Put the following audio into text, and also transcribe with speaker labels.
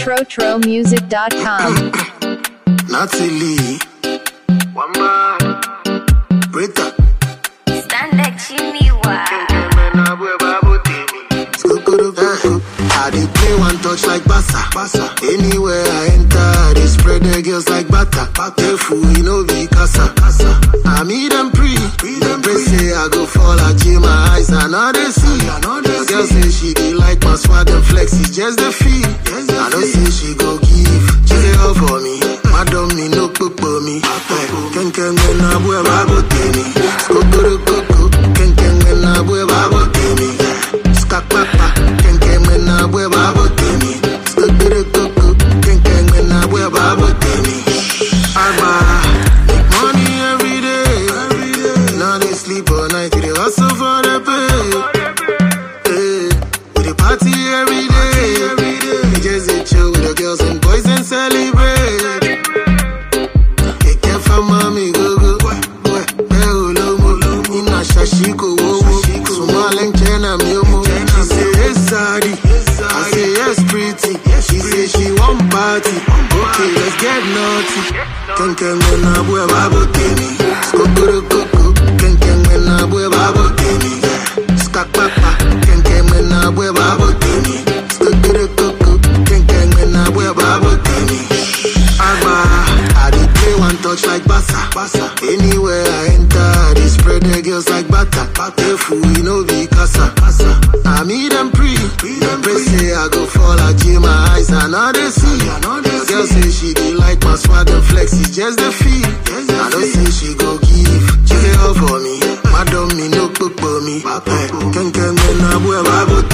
Speaker 1: TroTroMusic.com.
Speaker 2: Natalie, Wamba, Brita,
Speaker 3: Stand like Jimmy Wa.
Speaker 2: I dey play one touch like Bassa. Anywhere I enter, they spread the girls like butter. Careful, you know be casa. I meet them pre, they say I go fall, I chill my eyes, I know they see. The girl say she dey like my swag and flex, it's just the feel. I don't say she go give, she say all for me. Madam me no cook for me. Ken when I boy babo temi. Skokoro koko, ken when I boy babo temi. Skak papa, ken when I boy babo temi. Skokoro koko, ken when I boy babo temi. Agbara, make money every day. Now they sleep all night, they hustle for the pay. Hey, we dey party every day. We just dey chill with the girls and boys and celebrate. Mami go ina shashiko wowo Somalen chena miomo. She say yes Sadi, I say yes pretty. She say she want party. Okay, let's get naughty. Ken when I boy babo temi. Skokoro koko, ken when I boy babo temi. Skak papa, ken when I boy babo temi. Skokoro koko, ken when I boy babo temi. I dey play one touch like Bassa. Anywhere I enter, they spread the girls like butter. Careful, you know be casa. I meet them pre, they say I go fall, I chill my eyes, I know they see. The girl say she dey like my swag and flex, it's just the feel. I don't say she go give, she say all for me. Madam me no cook for me. Ken when I boy babo.